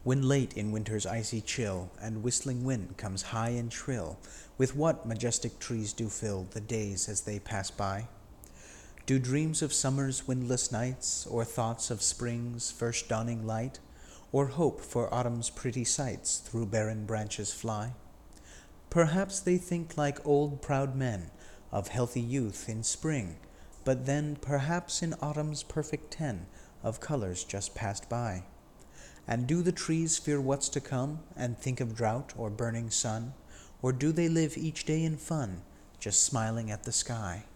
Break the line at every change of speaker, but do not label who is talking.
When late in winter's icy chill, and whistling wind comes high and shrill, with what majestic trees do fill the days as they pass by? Do dreams of summer's windless nights, or thoughts of spring's first dawning light, or hope for autumn's pretty sights through barren branches fly? Perhaps they think like old proud men of healthy youth in spring, but then perhaps in autumn's perfect ten of colors just passed by. And do the trees fear what's to come, and think of drought or burning sun, or do they live each day in fun, just smiling at the sky?